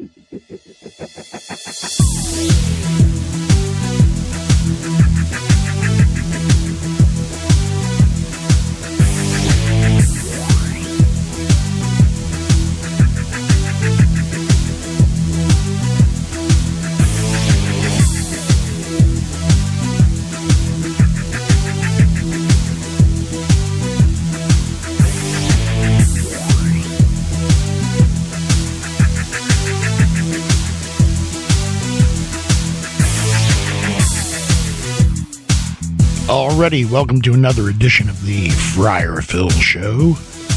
Alrighty, welcome to another edition of the Friar Phil Show.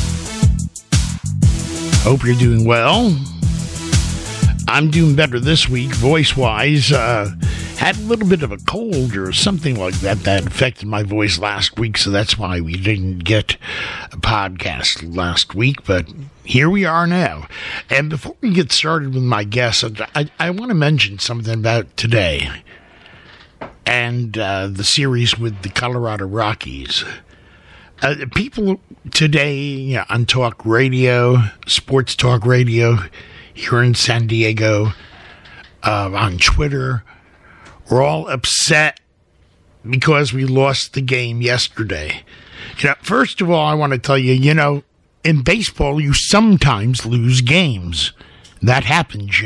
Hope you're doing well. I'm doing better this week, voice-wise. Had a little bit of a cold or something like that affected my voice last week, so that's why we didn't get a podcast last week, but here we are now. And before we get started with my guests, I want to mention something about today and the series with the Colorado Rockies. People today on talk radio, sports talk radio here in San Diego, on Twitter, we're all upset because we lost the game yesterday. First of all, I want to tell you, in baseball, you sometimes lose games. That happens,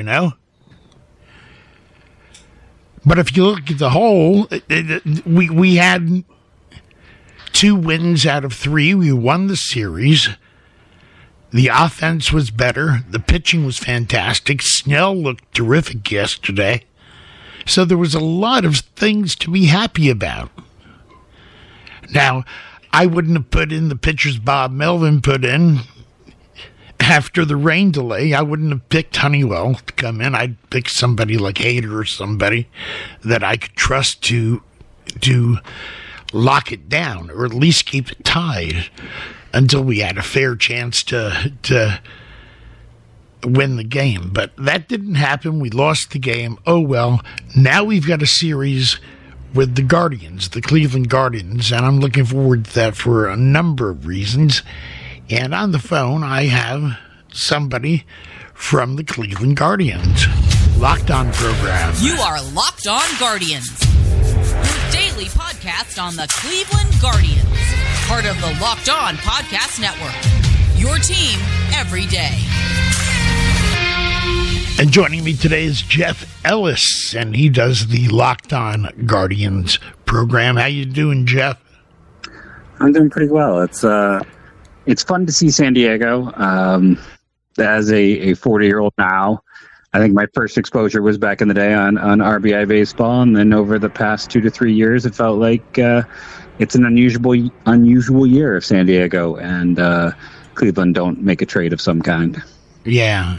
But if you look at the whole, we had 2 wins out of 3. We won the series. The offense was better. The pitching was fantastic. Snell looked terrific yesterday. So there was a lot of things to be happy about. Now, I wouldn't have put in the pitchers Bob Melvin put in after the rain delay. I wouldn't have picked Honeywell to come in. I'd pick somebody like Hader or somebody that I could trust to lock it down, or at least keep it tied until we had a fair chance to win the game. But that didn't happen. We lost the game. Oh well. Now we've got a series with the Guardians, the Cleveland Guardians, and I'm looking forward to that for a number of reasons. And on the phone, I have somebody from the Cleveland Guardians. Locked On program. You are Locked On Guardians, your daily podcast on the Cleveland Guardians. Part of the Locked On Podcast Network. Your team every day. And joining me today is Jeff Ellis, and he does the Locked On Guardians program. How you doing, Jeff? I'm doing pretty well. It's fun to see San Diego. As a 40-year-old now, I think my first exposure was back in the day on RBI baseball, and then over the past 2 to 3 years, it felt like it's an unusual year of San Diego, and Cleveland don't make a trade of some kind. Yeah.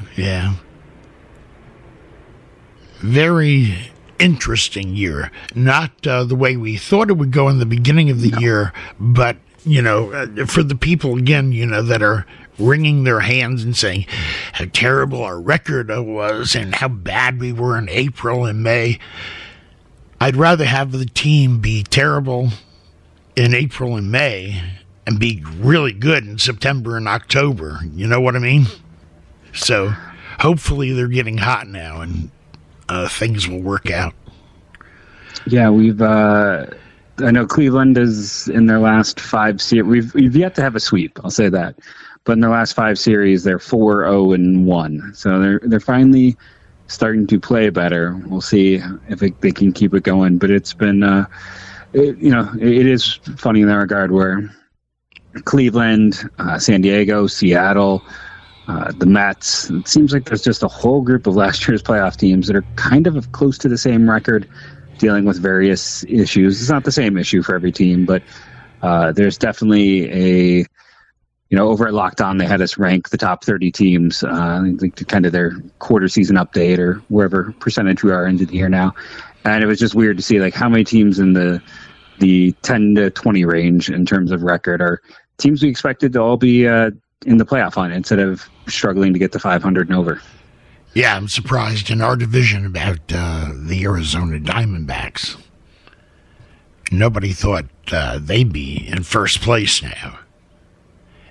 Very interesting year. Not the way we thought it would go in the beginning of the year, but for the people, again, that are wringing their hands and saying how terrible our record was and how bad we were in April and May, I'd rather have the team be terrible in April and May and be really good in September and October. You know what I mean? So hopefully they're getting hot now and things will work out. Yeah, I know Cleveland is in their last 5 series. We've yet to have a sweep. I'll say that, but in their last 5 series, they're 4-0-1. So they're finally starting to play better. We'll see if they can keep it going. But it's been, it is funny in that regard where Cleveland, San Diego, Seattle, the Mets. It seems like there's just a whole group of last year's playoff teams that are kind of close to the same record, dealing with various issues. It's not the same issue for every team, but there's definitely over at Locked On, they had us rank the top 30 teams, like kind of their quarter season update or wherever percentage we are into the year now. And it was just weird to see how many teams in the 10 to 20 range in terms of record are teams we expected to all be in the playoff hunt instead of struggling to get to 500 and over. Yeah, I'm surprised in our division about the Arizona Diamondbacks. Nobody thought they'd be in first place now.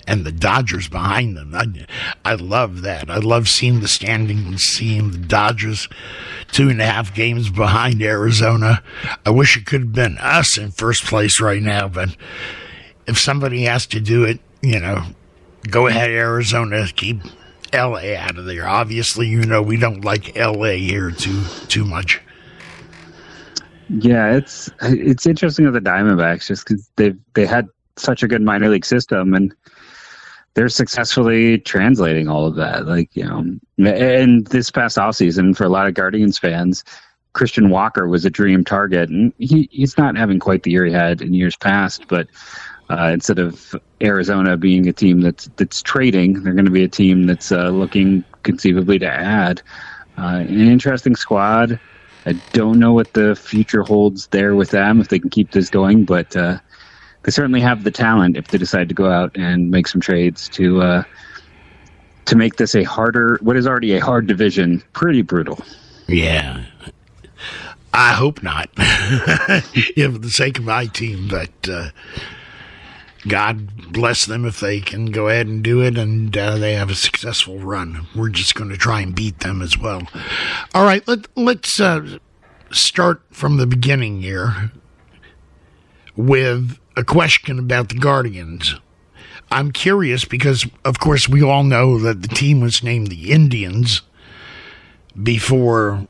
and the Dodgers behind them. I love that. I love seeing the standings, seeing the Dodgers 2.5 games behind Arizona. I wish it could have been us in first place right now, but if somebody has to do it, go ahead, Arizona. Keep LA out of there. Obviously, we don't like LA here too much. Yeah, it's interesting with the Diamondbacks just because they had such a good minor league system, and they're successfully translating all of that. And this past offseason, for a lot of Guardians fans, Christian Walker was a dream target, and he's not having quite the year he had in years past, but instead of Arizona being a team that's trading, they're going to be a team that's looking conceivably to add. An interesting squad. I don't know what the future holds there with them, if they can keep this going, but they certainly have the talent if they decide to go out and make some trades to make this what is already a hard division, pretty brutal. Yeah. I hope not, for the sake of my team, but God bless them if they can go ahead and do it, and they have a successful run. We're just going to try and beat them as well. All right, let's start from the beginning here with a question about the Guardians. I'm curious because, of course, we all know that the team was named the Indians before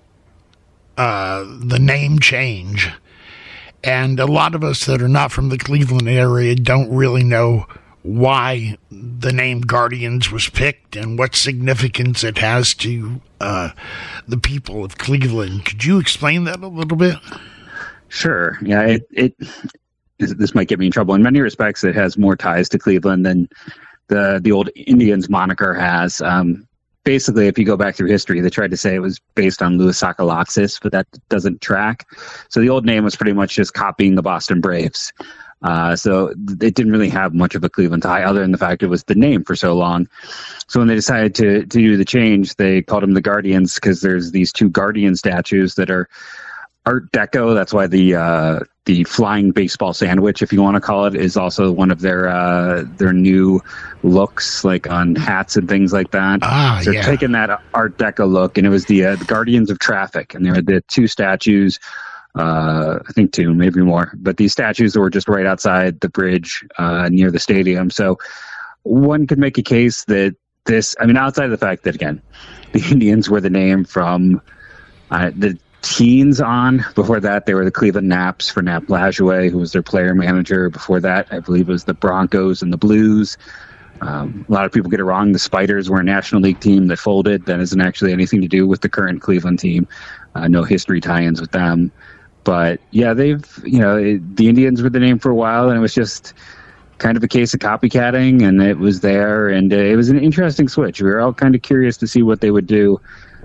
the name change. And a lot of us that are not from the Cleveland area don't really know why the name Guardians was picked and what significance it has to the people of Cleveland. Could you explain that a little bit? Sure. Yeah, this might get me in trouble. In many respects, it has more ties to Cleveland than the old Indians moniker has. Basically, if you go back through history, they tried to say it was based on Louis Sockalakis, but that doesn't track. So the old name was pretty much just copying the Boston Braves. So it didn't really have much of a Cleveland tie other than the fact it was the name for so long. So when they decided to do the change, they called them the Guardians because there's these two Guardian statues that are Art Deco. That's why the flying baseball sandwich, if you want to call it, is also one of their new looks, like on hats and things like that. So they're taking that Art Deco look, and it was the Guardians of Traffic, and they had the two statues, I think two, maybe more, but these statues were just right outside the bridge near the stadium. So one could make a case that outside of the fact that, again, the Indians were the name from the teens on. Before that, they were the Cleveland Naps for Nap Lajoie, who was their player manager. Before that, I believe it was the Broncos and the Blues. A lot of people get it wrong. The Spiders were a National League team that folded. That isn't actually anything to do with the current Cleveland team. No history tie-ins with them. But yeah, the Indians were the name for a while, and it was just kind of a case of copycatting, and it was there, and it was an interesting switch. We were all kind of curious to see what they would do.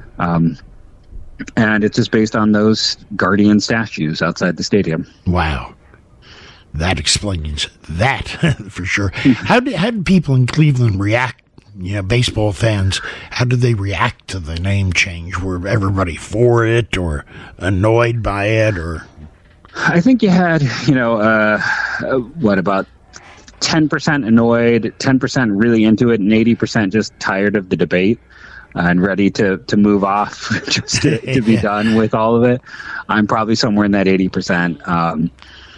And it's just based on those Guardian statues outside the stadium. Wow. That explains that for sure. How did people in Cleveland react? Baseball fans, how did they react to the name change? Were everybody for it or annoyed by it? Or I think you had, about 10% annoyed, 10% really into it, and 80% just tired of the debate. And ready to move off, just to be done with all of it. I'm probably somewhere in that 80%.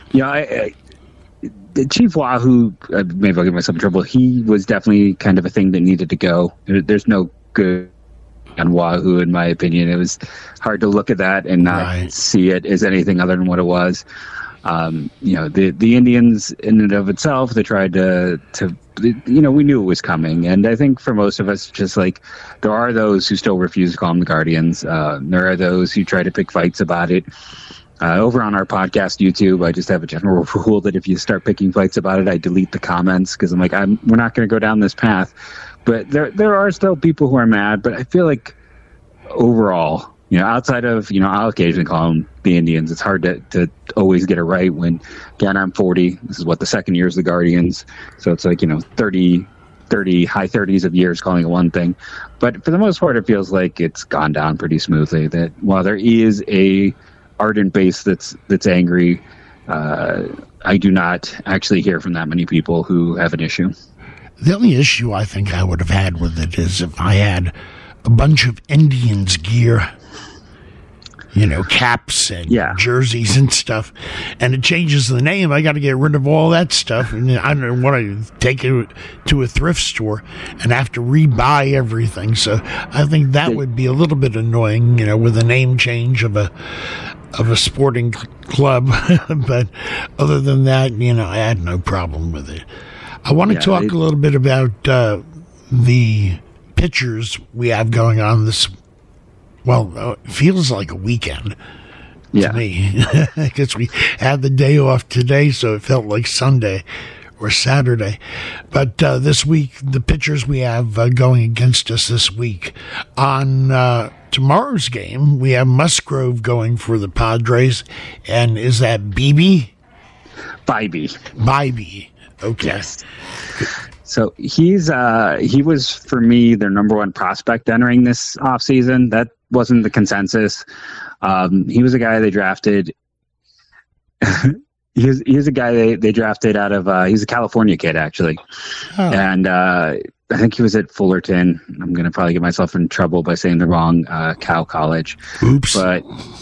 Chief Wahoo, maybe I'll give myself in trouble. He was definitely kind of a thing that needed to go. There's no good on Wahoo, in my opinion. It was hard to look at that and not see it as anything other than what it was. The Indians in and of itself, they tried to we knew it was coming. And I think for most of us, just like there are those who still refuse to call them the Guardians. There are those who try to pick fights about it. Over on our podcast, YouTube, I just have a general rule that if you start picking fights about it, I delete the comments because I'm like, we're not going to go down this path. But there are still people who are mad. But I feel like overall, outside of, I'll occasionally call them the Indians. It's hard to always get it right when, again, I'm 40. This is the second year is the Guardians. So it's like, 30, high 30s of years calling it one thing. But for the most part, it feels like it's gone down pretty smoothly. That while there is a ardent base that's angry, I do not actually hear from that many people who have an issue. The only issue I think I would have had with it is if I had a bunch of Indians gear, caps and jerseys and stuff, and it changes the name. I got to get rid of all that stuff, and I don't want to take it to a thrift store and have to rebuy everything. So I think that would be a little bit annoying, with a name change of a sporting club. But other than that, I had no problem with it. I want to talk a little bit about the pitchers we have going on this. Well, it feels like a weekend to me, because we had the day off today, so it felt like Sunday or Saturday. But this week, the pitchers we have going against us this week. On tomorrow's game, we have Musgrove going for the Padres, and is that Bibee? Bibee. Okay. Yes. So he was, for me, their number one prospect entering this offseason. That wasn't the consensus. He was a guy they drafted. He's a guy they drafted out of, he's a California kid, actually. Oh. And I think he was at Fullerton. I'm going to probably get myself in trouble by saying the wrong Cal College. Oops. But,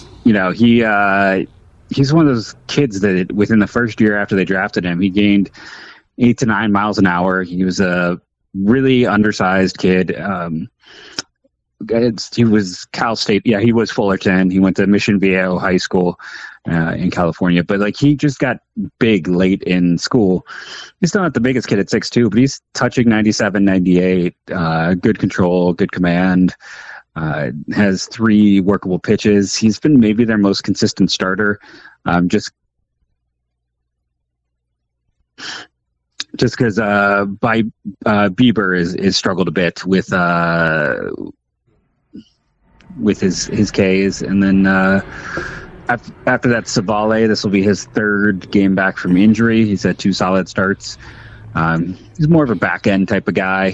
he's one of those kids that within the first year after they drafted him, he gained 8 to 9 miles an hour. He was a really undersized kid. He was Cal State. Yeah, he was Fullerton. He went to Mission Viejo High School in California. But he just got big late in school. He's still not the biggest kid at 6'2", but he's touching 97, 98. Good control, good command. Has 3 workable pitches. He's been maybe their most consistent starter. Just because Bieber is struggled a bit with his Ks, and then after that, Savale. This will be his 3rd game back from injury. He's had 2 solid starts. He's more of a back end type of guy,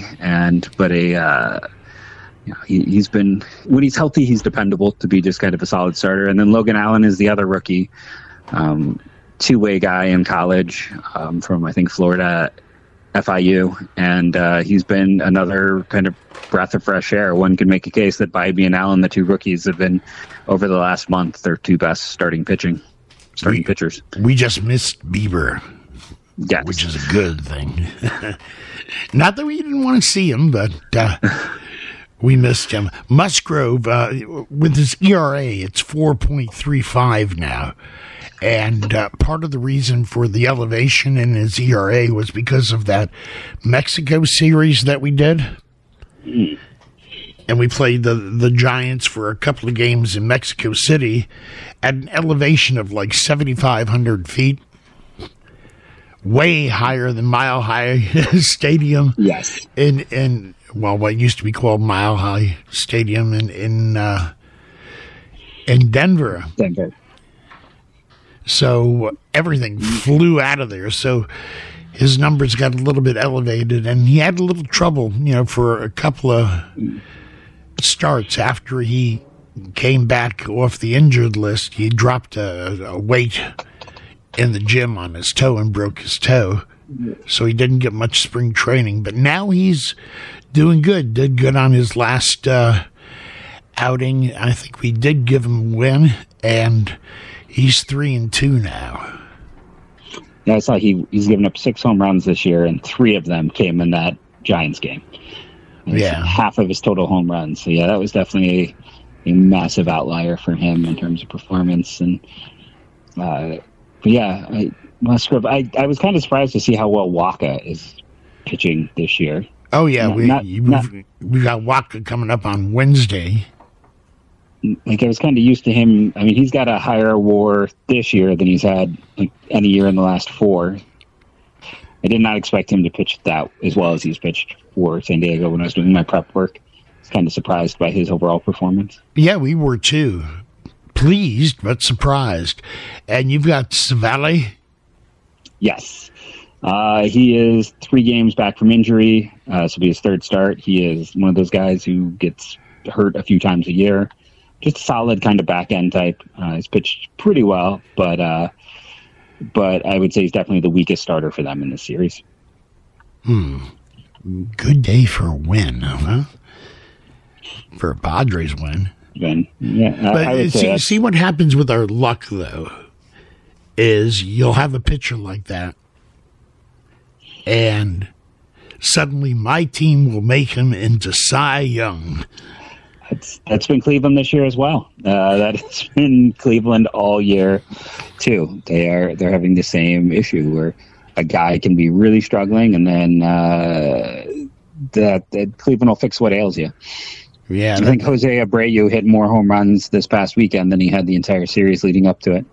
he's been, when he's healthy, he's dependable to be just kind of a solid starter. And then Logan Allen is the other rookie. 2-way guy in college from, I think, Florida, FIU, and he's been another kind of breath of fresh air. One can make a case that Bibee and Allen, the 2 rookies, have been, over the last month, their 2 best starting pitchers. We just missed Bieber, yes, which is a good thing. Not that we didn't want to see him, but we missed him. Musgrove, with his ERA, it's 4.35 now. And part of the reason for the elevation in his ERA was because of that Mexico series that we did. Mm. And we played the Giants for a couple of games in Mexico City at an elevation of 7,500 feet. Way higher than Mile High Stadium. Yes. In what used to be called Mile High Stadium in Denver. So everything flew out of there. So his numbers got a little bit elevated, and he had a little trouble, for a couple of starts after he came back off the injured list. He dropped a weight in the gym on his toe and broke his toe. So he didn't get much spring training. But now he's doing good. Did good on his last outing. I think we did give him a win, and he's 3-2 now. Yeah, I saw he's given up 6 home runs this year, and 3 of them came in that Giants game. Yeah, half of his total home runs. So yeah, that was definitely a massive outlier for him in terms of performance. And Musgrove. I was kind of surprised to see how well Waka is pitching this year. Oh yeah, we got Waka coming up on Wednesday. I was kind of used to him. I mean, he's got a higher WAR this year than he's had any year in the last 4. I did not expect him to pitch that as well as he's pitched for San Diego when I was doing my prep work. I was kind of surprised by his overall performance. Yeah, we were too. Pleased, but surprised. And you've got Savale? Yes. He is 3 games back from injury. This will be his 3rd start. He is one of those guys who gets hurt a few times a year. Just a solid kind of back end type. He's pitched pretty well, but I would say he's definitely the weakest starter for them in this series. Good day for a win, huh? For a Padres win. Yeah, but I would say see what happens with our luck, though, is you'll have a pitcher like that, and suddenly my team will make him into Cy Young. That's been Cleveland this year as well. That has been Cleveland all year too. They're having the same issue where a guy can be really struggling, and then that Cleveland will fix what ails you. Yeah, I think Jose Abreu hit more home runs this past weekend than he had the entire series leading up to it.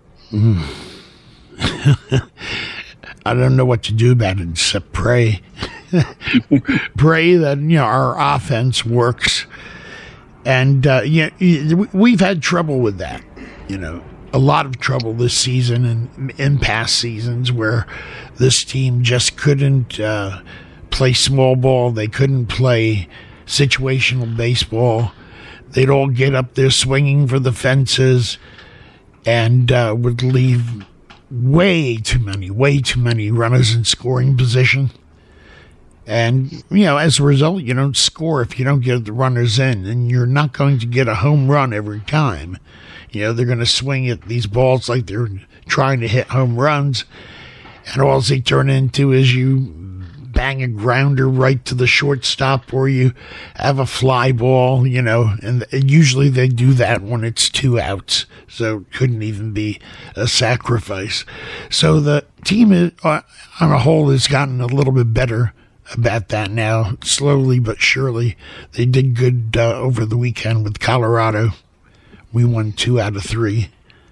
I don't know what to do about it except pray. Pray that our offense works. And we've had trouble with that, a lot of trouble this season and in past seasons where this team just couldn't play small ball. They couldn't play situational baseball. They'd all get up there swinging for the fences and would leave way too many runners in scoring position. And, as a result, you don't score if you don't get the runners in, and you're not going to get a home run every time. They're going to swing at these balls like they're trying to hit home runs, and all they turn into is you bang a grounder right to the shortstop, or you have a fly ball, and usually they do that when it's 2 outs, so it couldn't even be a sacrifice. So the team on a whole has gotten a little bit better about that now, slowly but surely. They did good over the weekend with Colorado. We won 2 out of 3.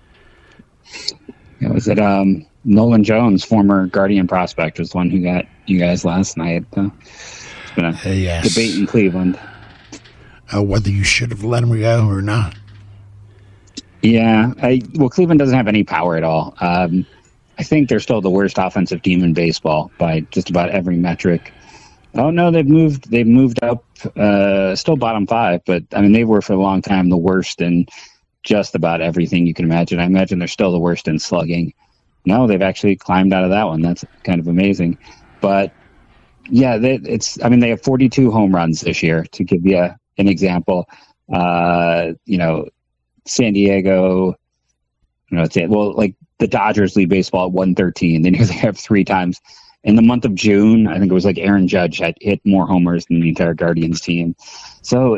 Was it Nolan Jones, former Guardian prospect, was the one who got you guys last night? It's been a debate in Cleveland. Whether you should have let him go or not. Yeah. Cleveland doesn't have any power at all. I think they're still the worst offensive team in baseball by just about every metric. Oh no, they've moved up, still bottom 5, but I mean they were for a long time the worst in just about everything you can imagine. I imagine they're still the worst in slugging. No, they've actually climbed out of that one. That's kind of amazing. But yeah, they have 42 home runs this year. To give you an example, San Diego, like the Dodgers lead baseball at 113. They nearly have 3 times. In the month of June, I think it was like Aaron Judge had hit more homers than the entire Guardians team. So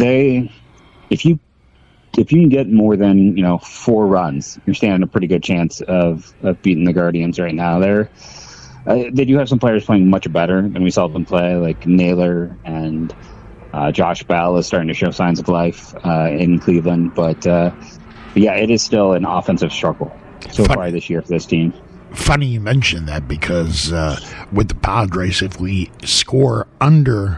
if you can get more than 4 runs, you're standing a pretty good chance of beating the Guardians right now. They do have some players playing much better than we saw them play, like Naylor and Josh Bell is starting to show signs of life in Cleveland. But yeah, it is still an offensive struggle so far this year for this team. Funny you mentioned that because with the Padres, if we score under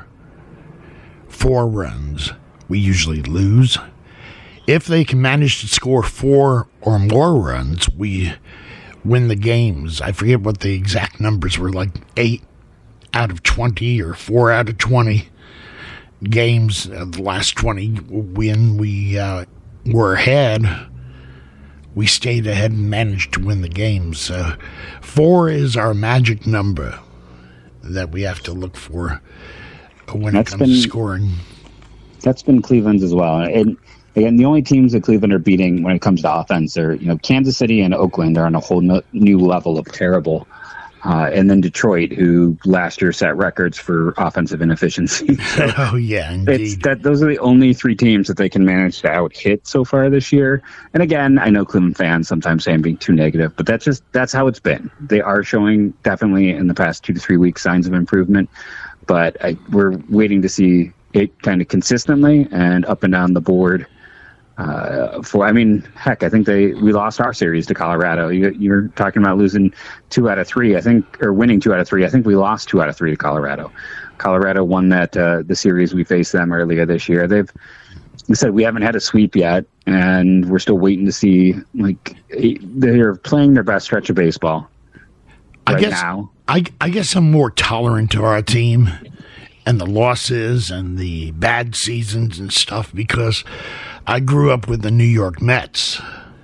4 runs, we usually lose. If they can manage to score 4 or more runs, we win the games. I forget what the exact numbers were, like 8 out of 20 or 4 out of 20 games. The last 20 when we were ahead, we stayed ahead and managed to win the games. 4 is our magic number that we have to look for when it comes to scoring. That's been Cleveland's as well. And again, the only teams that Cleveland are beating when it comes to offense are, Kansas City and Oakland are on a whole new level of terrible. And then Detroit, who last year set records for offensive inefficiency. So oh, yeah, indeed. Those are the only 3 teams that they can manage to out-hit so far this year. And again, I know Cleveland fans sometimes say I'm being too negative, but that's how it's been. They are showing definitely in the past 2 to 3 weeks signs of improvement, but we're waiting to see it kind of consistently and up and down the board. I think we lost our series to Colorado. You're talking about losing 2 out of 3, I think, or winning 2 out of 3. I think we lost 2 out of 3 to Colorado. Colorado won that the series we faced them earlier this year. We said we haven't had a sweep yet, and we're still waiting to see. Like they're playing their best stretch of baseball now. I guess I'm more tolerant to our team and the losses and the bad seasons and stuff because I grew up with the New York Mets,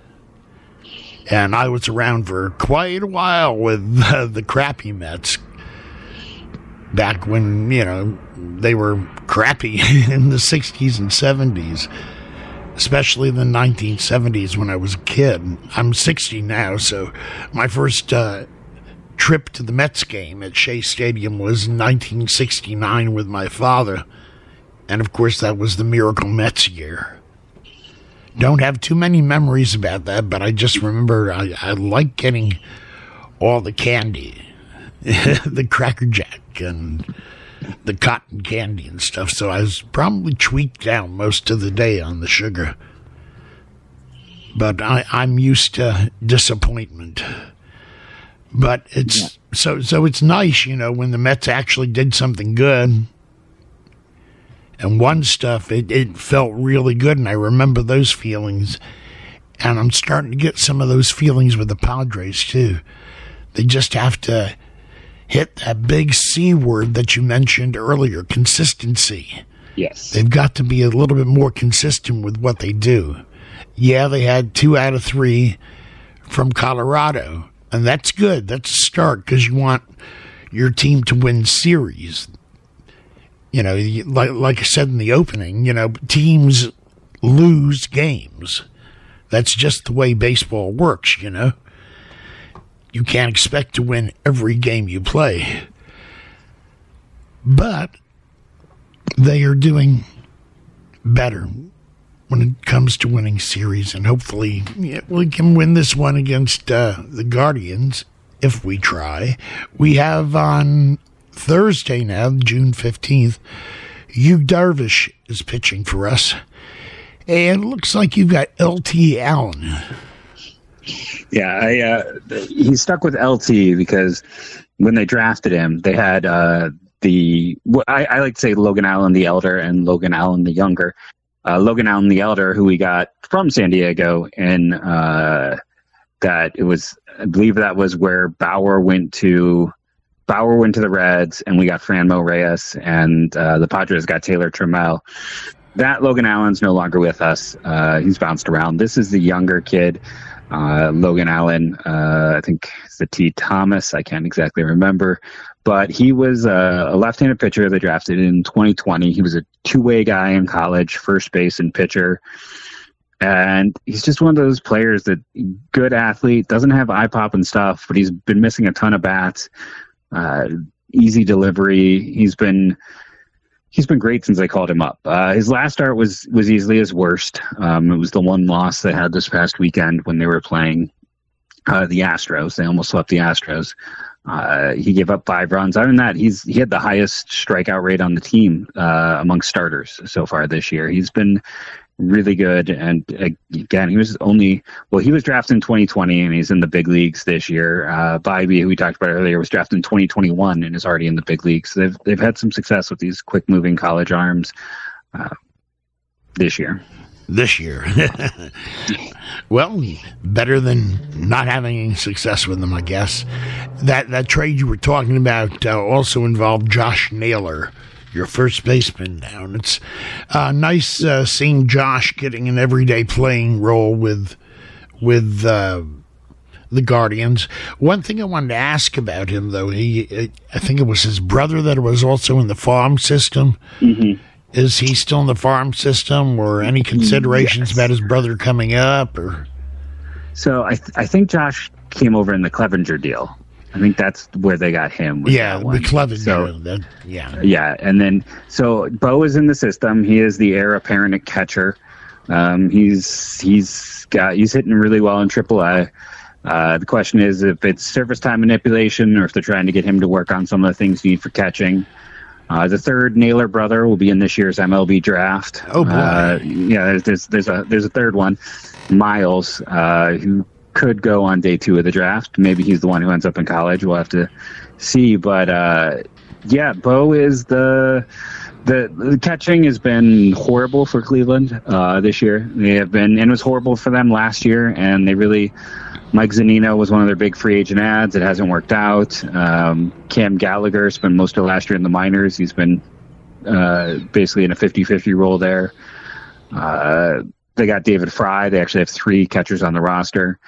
and I was around for quite a while with the crappy Mets. back when, they were crappy in the 60s and 70s, especially the 1970s when I was a kid. I'm 60 now, so my first trip to the Mets game at Shea Stadium was in 1969 with my father. And, of course, that was the Miracle Mets year. Don't have too many memories about that, but I just remember I like getting all the candy, the Cracker Jack and the cotton candy and stuff. So I was probably tweaked down most of the day on the sugar. But I'm used to disappointment. But it's so it's nice, when the Mets actually did something good and won stuff. It felt really good, and I remember those feelings. And I'm starting to get some of those feelings with the Padres too. They just have to hit that big C word that you mentioned earlier, consistency. Yes. They've got to be a little bit more consistent with what they do. Yeah, they had 2 out of 3 from Colorado, and that's good. That's a start because you want your team to win series. Like I said in the opening, teams lose games. That's just the way baseball works, You can't expect to win every game you play. But they are doing better when it comes to winning series, and hopefully we can win this one against the Guardians if we try. We have on Thursday now, June 15th, Yu Darvish is pitching for us. And it looks like you've got LT Allen. Yeah, he stuck with LT because when they drafted him, they had I like to say Logan Allen the Elder and Logan Allen the Younger. Logan Allen the Elder, who we got from San Diego, and that it was, I believe that was where Bauer went to the Reds, and we got Franmil Reyes, and the Padres got Taylor Trammell. That Logan Allen's no longer with us. He's bounced around. This is the younger kid, Logan Allen. I think it's the T. Thomas. I can't exactly remember. But he was a left-handed pitcher they drafted in 2020. He was a two-way guy in college, first base and pitcher. And he's just one of those players that, good athlete, doesn't have eye pop and stuff, but he's been missing a ton of bats. Easy delivery. He's been great since I called him up. His last start was easily his worst. It was the one loss they had this past weekend when they were playing the Astros. They almost swept the Astros. He gave up 5 runs. Other than that, he had the highest strikeout rate on the team among starters so far this year. He's been really good. And again, he was drafted in 2020 and he's in the big leagues this year. Bybee, who we talked about earlier, was drafted in 2021 and is already in the big leagues. So they've had some success with these quick moving college arms this year. Well, better than not having any success with them, I guess. That trade you were talking about also involved Josh Naylor, your first baseman down. It's nice seeing Josh getting an everyday playing role with the Guardians. One thing I wanted to ask about him, though, I think it was his brother that was also in the farm system. Mm-hmm. Is he still in the farm system, or any considerations about his brother coming up? Or so I think Josh came over in the Clevenger deal. I think that's where they got him. Yeah, the Clevenger. So, yeah, and then so Bo is in the system. He is the heir apparent at catcher. He's hitting really well in AAA. The question is if it's service time manipulation or if they're trying to get him to work on some of the things you need for catching. The third Naylor brother will be in this year's MLB draft. Oh boy! There's a third one, Miles, who could go on day 2 of the draft. Maybe he's the one who ends up in college. We'll have to see. But Bo is the catching has been horrible for Cleveland this year. They have been, and it was horrible for them last year. And they really, Mike Zunino was one of their big free agent ads. It hasn't worked out. Cam Gallagher spent most of last year in the minors. He's been basically in a 50-50 role there. They got David Fry. They actually have 3 catchers on the roster.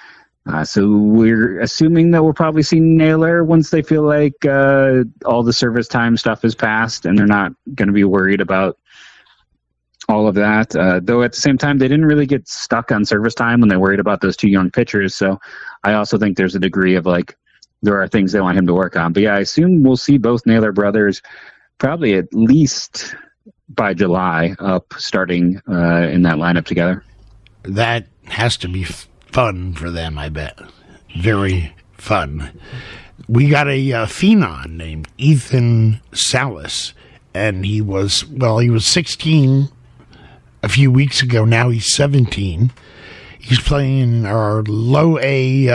So we're assuming that we'll probably see Naylor once they feel like all the service time stuff is passed and they're not going to be worried about all of that. Though at the same time, they didn't really get stuck on service time when they worried about those two young pitchers. So I also think there's a degree of like, there are things they want him to work on. But yeah, I assume we'll see both Naylor brothers probably at least by July up starting in that lineup together. That has to be fun for them, I bet. Very fun. We got a phenom named Ethan Salas, and he was 16 a few weeks ago. Now he's 17. He's playing in our low A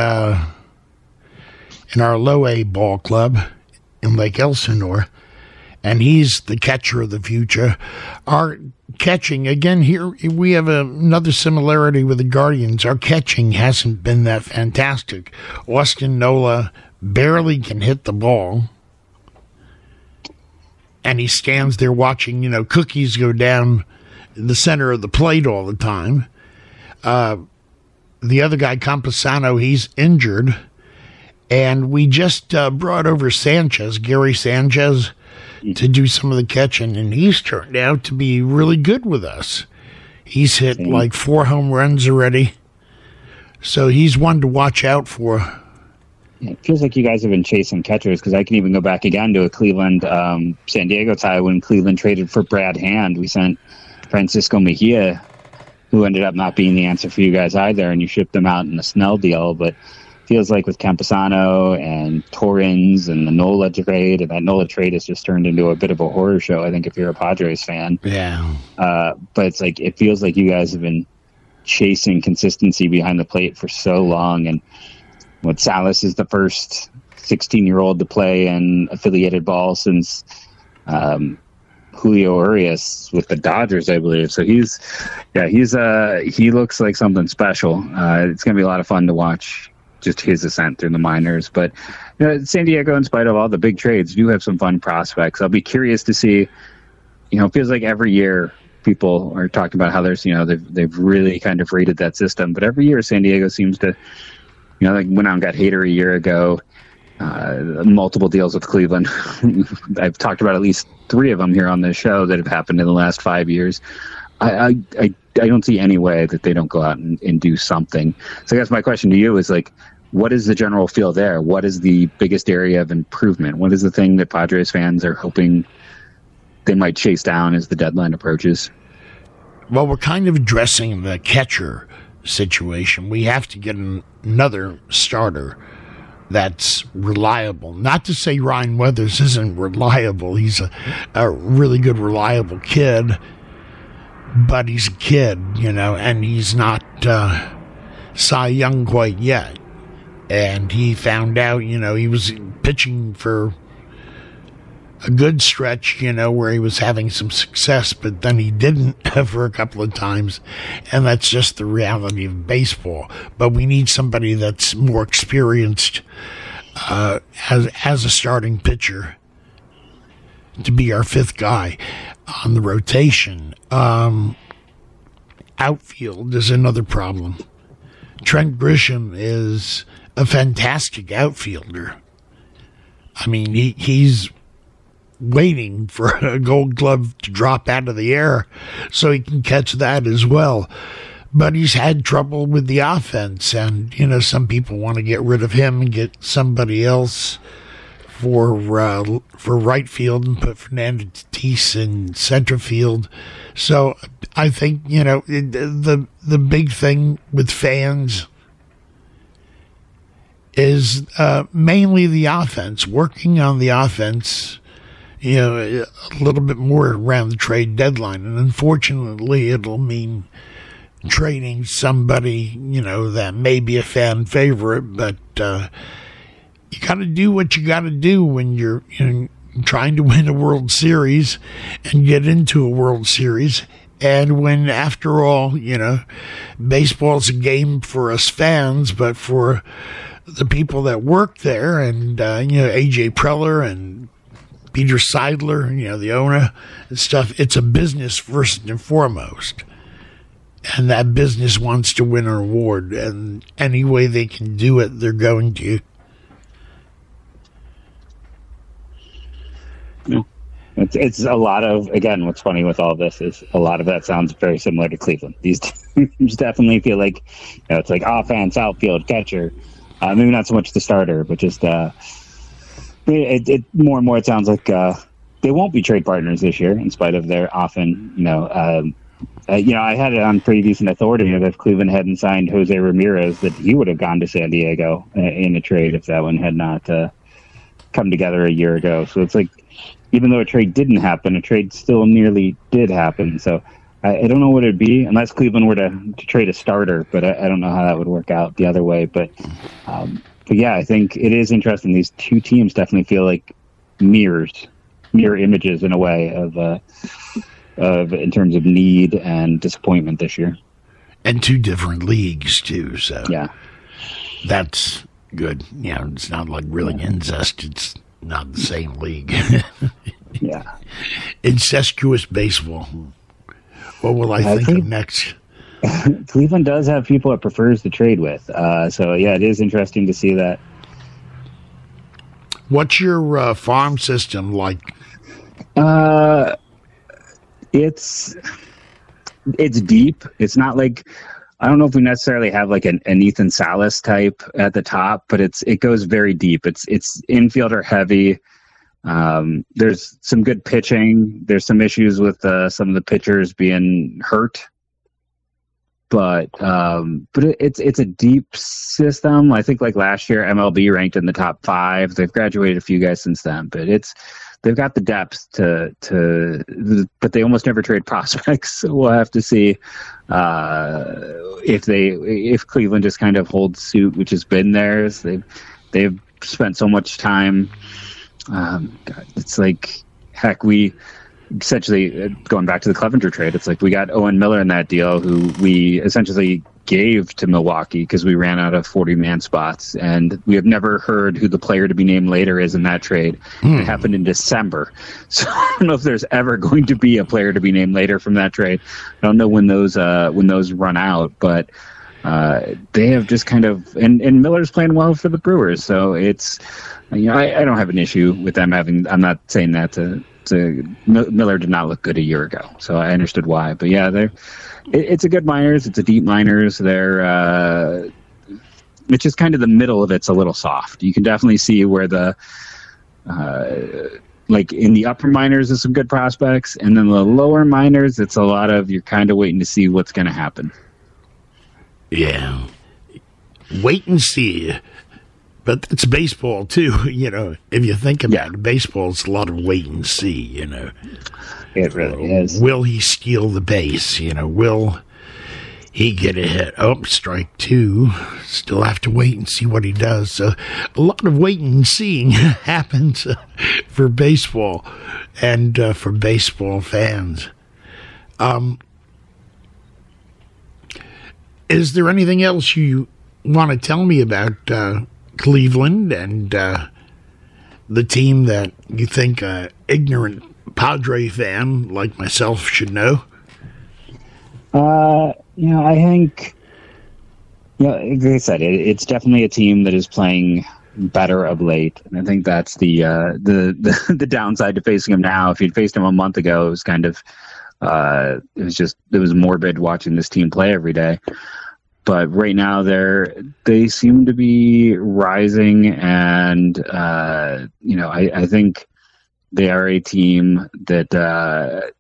ball club in Lake Elsinore, and he's the catcher of the future. Our catching, again, here we have another similarity with the Guardians. Our catching hasn't been that fantastic. Austin Nola barely can hit the ball, and he stands there watching, cookies go down the center of the plate all the time. The other guy, Campusano, he's injured, and we just brought over Gary Sanchez, to do some of the catching, and he's turned out to be really good with us. He's hit like 4 home runs already, so he's one to watch out for. It feels like you guys have been chasing catchers, because I can even go back again to a Cleveland San Diego tie when Cleveland traded for Brad Hand. We sent Francisco Mejia, who ended up not being the answer for you guys either, and you shipped them out in a Snell deal. But feels like with Campusano and Torrens and the Nola trade, and that Nola trade has just turned into a bit of a horror show, I think, if you're a Padres fan. Yeah. But it's like, it feels like you guys have been chasing consistency behind the plate for so long. And what Salas is the first 16-year-old to play in affiliated ball since Julio Urias with the Dodgers, I believe. So he looks like something special. It's going to be a lot of fun to watch just his ascent through the minors. But San Diego, in spite of all the big trades, do have some fun prospects. I'll be curious to see, it feels like every year people are talking about how there's, they've really kind of rated that system. But every year San Diego seems to, like went out and got Hader a year ago, multiple deals with Cleveland. I've talked about at least 3 of them here on this show that have happened in the last 5 years. I don't see any way that they don't go out and do something. So I guess my question to you is, like, what is the general feel there? What is the biggest area of improvement? What is the thing that Padres fans are hoping they might chase down as the deadline approaches? Well, we're kind of addressing the catcher situation. We have to get another starter that's reliable. Not to say Ryan Weathers isn't reliable. He's a really good, reliable kid. But he's a kid, and he's not Cy Young quite yet. And he found out, he was pitching for a good stretch, where he was having some success, but then he didn't for a couple of times. And that's just the reality of baseball. But we need somebody that's more experienced as a starting pitcher to be our 5th guy on the rotation. Outfield is another problem. Trent Grisham is a fantastic outfielder. I mean, he's waiting for a Gold Glove to drop out of the air so he can catch that as well. But he's had trouble with the offense, and, some people want to get rid of him and get somebody else for right field and put Fernando Tatis in center field. So I think, the big thing with fans is mainly the offense, working on the offense, a little bit more around the trade deadline. And unfortunately, it'll mean trading somebody, that may be a fan favorite, but you got to do what you got to do when you're trying to win a World Series and get into a World Series. And when, after all, baseball's a game for us fans, but for the people that work there, and, A.J. Preller and Peter Seidler, the owner and stuff, it's a business first and foremost. And that business wants to win an award, and any way they can do it, they're going to. Yeah. It's a lot of, again, what's funny with all this is a lot of that sounds very similar to Cleveland. These teams definitely feel like, it's like offense, outfield, catcher. Maybe not so much the starter, but just it more and more it sounds like they won't be trade partners this year, in spite of their often, I had it on pretty decent authority that if Cleveland hadn't signed Jose Ramirez, that he would have gone to San Diego in a trade if that one had not come together a year ago. So it's like, even though a trade didn't happen, a trade still nearly did happen. So I don't know what it'd be unless Cleveland were to trade a starter, but I don't know how that would work out the other way. But yeah, I think it is interesting. These two teams definitely feel like mirror images in a way of in terms of need and disappointment this year. And two different leagues too. So yeah, that's good. Yeah, it's not like really incest. It's not the same league. Yeah, incestuous baseball. What will I think of next? Cleveland does have people it prefers to trade with. So yeah, it is interesting to see that. What's your farm system like? It's deep. It's not like, I don't know if we necessarily have like an Ethan Salas type at the top, but it goes very deep. It's infielder heavy. There's some good pitching. There's some issues with some of the pitchers being hurt, but it's a deep system. I think like last year MLB ranked in the top 5. They've graduated a few guys since then, but they've got the depth but they almost never trade prospects. So we'll have to see if Cleveland just kind of holds suit, which has been theirs. They've spent so much time. God, it's like, heck, we essentially, going back to the Clevenger trade, it's like we got Owen Miller in that deal, who we essentially gave to Milwaukee because we ran out of 40-man spots, and we have never heard who the player to be named later is in that trade. It happened in December, so I don't know if there's ever going to be a player to be named later from that trade. I don't know when those run out, but they have just kind of, and Miller's playing well for the Brewers, so it's, I don't have an issue with them having. I'm not saying that Miller did not look good a year ago, so I understood why. But yeah, it's a good minors. It's a deep minors. It's just kind of the middle of it's a little soft. You can definitely see where the like in the upper minors there's some good prospects, and then the lower minors it's a lot of you're kind of waiting to see what's going to happen. Yeah, wait and see. But it's baseball too, if you think about it, baseball is a lot of wait and see, It really is. Will he steal the base? Will he get a hit? Oh, strike 2. Still have to wait and see what he does. So a lot of waiting and seeing happens for baseball and for baseball fans. Is there anything else you want to tell me about Cleveland and the team that you think an ignorant Padre fan like myself should know? I think, like I said, it's definitely a team that is playing better of late, and I think that's the downside to facing them now. If you'd faced them a month ago, it was kind of it was morbid watching this team play every day. But right now they seem to be rising, and I think they are a team that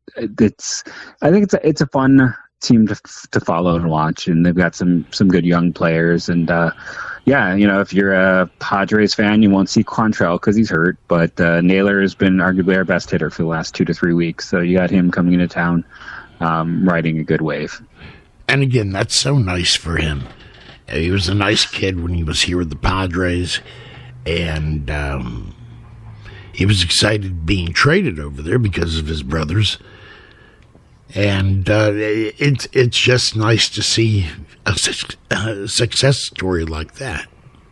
it's a fun team to follow and watch, and they've got some good young players. And if you're a Padres fan, you won't see Quantrill because he's hurt, but Naylor has been arguably our best hitter for the last 2 to 3 weeks. So you got him coming into town, riding a good wave. And again, that's so nice for him. He was a nice kid when he was here with the Padres, and he was excited being traded over there because of his brothers. And it's just nice to see a success story like that.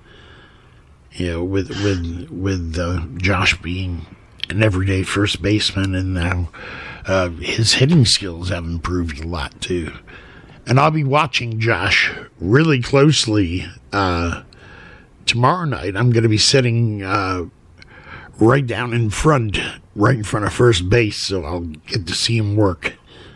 With Josh being an everyday first baseman, and now his hitting skills have improved a lot too. And I'll be watching Josh really closely tomorrow night. I'm going to be sitting right down in front, right in front of first base, so I'll get to see him work.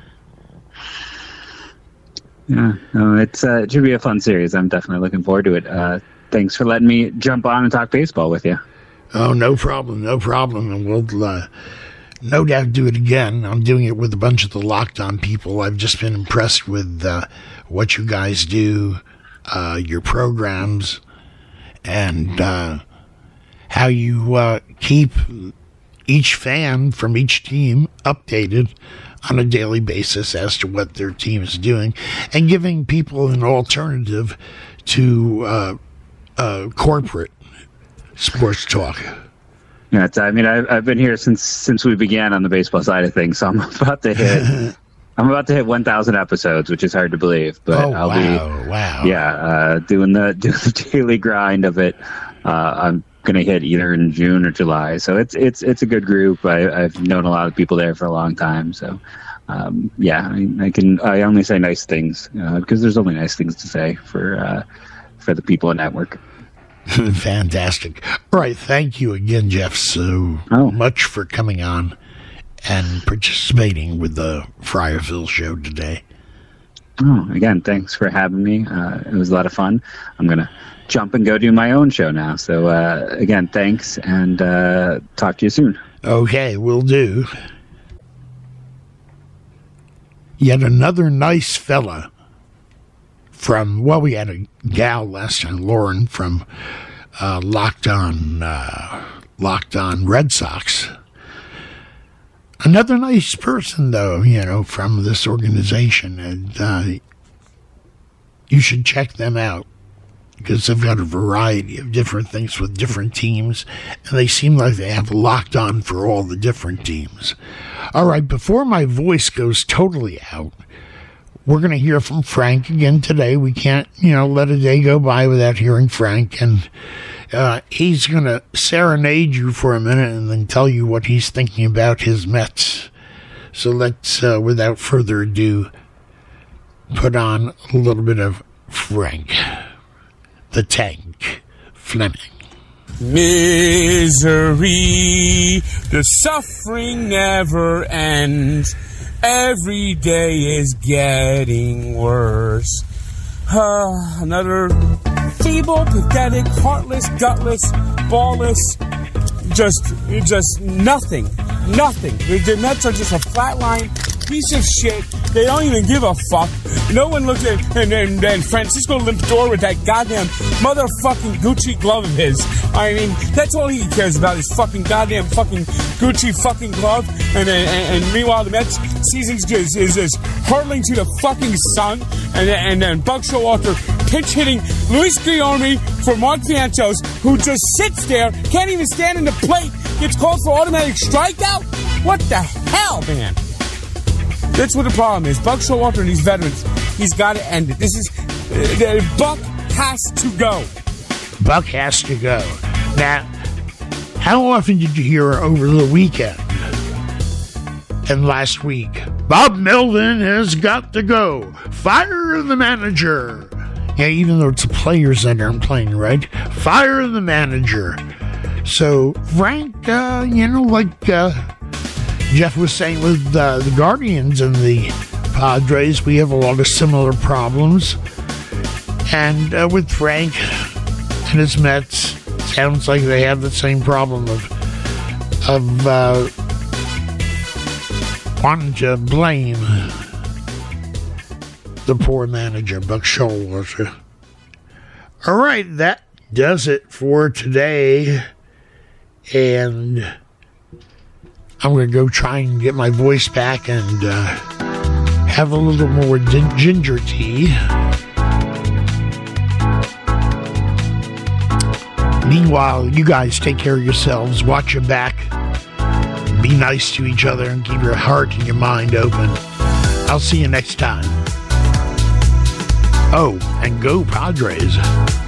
Yeah, it should be a fun series. I'm definitely looking forward to it. Thanks for letting me jump on and talk baseball with you. Oh, no problem. And we'll no doubt do it again. I'm doing it with a bunch of the Locked On people. I've just been impressed with what you guys do, your programs, and how you keep each fan from each team updated on a daily basis as to what their team is doing, and giving people an alternative to corporate sports talk. Yeah, I've been here since we began on the baseball side of things, so I'm about to hit 1,000 episodes, which is hard to believe, but I'll be doing the daily grind of it. I'm going to hit either in June or July, so it's a good group. I've known a lot of people there for a long time, so I only say nice things because there's only nice things to say for the people in network. Fantastic. All right, thank you again, Jeff, so much for coming on and participating with the Friar Phil show today. Oh, again, thanks for having me. It was a lot of fun. I'm going to jump and go do my own show now. So, again, thanks, and talk to you soon. Okay, will do. Yet another nice fella we had a gal last time, Lauren, from Locked On Red Sox. Another nice person, though, from this organization, and you should check them out because they've got a variety of different things with different teams, and they seem like they have Locked On for all the different teams. All right, before my voice goes totally out, we're going to hear from Frank again today. We can't, let a day go by without hearing Frank, and he's going to serenade you for a minute and then tell you what he's thinking about his Mets. So let's, without further ado, put on a little bit of Frank the Tank Fleming. Misery, the suffering never ends. Every day is getting worse. Another feeble, pathetic, heartless, gutless, ballless, just nothing. The Mets are just a flatline piece of shit. They don't even give a fuck. No one looks at and Francisco Lindor with that goddamn motherfucking Gucci glove of his. I mean, that's all he cares about is fucking goddamn fucking Gucci fucking glove. And meanwhile, the Mets season is just hurtling to the fucking sun. And then Buck Showalter pinch hitting Luis Guillorme for Mark Vientos, who just sits there, can't even stand in the plate, gets called for automatic strikeout. What the hell, man? That's what the problem is. Buck Showalter and these veterans, he's got to end it. Buck has to go. Buck has to go. Now, how often did you hear over the weekend and last week? Bob Melvin has got to go. Fire the manager. Yeah, even though it's the players that aren't playing, right? Fire the manager. So, Frank, Jeff was saying with the Guardians and the Padres, we have a lot of similar problems. And with Frank and his Mets, sounds like they have the same problem of wanting to blame the poor manager, Buck Showalter. All right, that does it for today. And I'm going to go try and get my voice back and have a little more ginger tea. Meanwhile, you guys take care of yourselves. Watch your back. Be nice to each other and keep your heart and your mind open. I'll see you next time. Oh, and go Padres.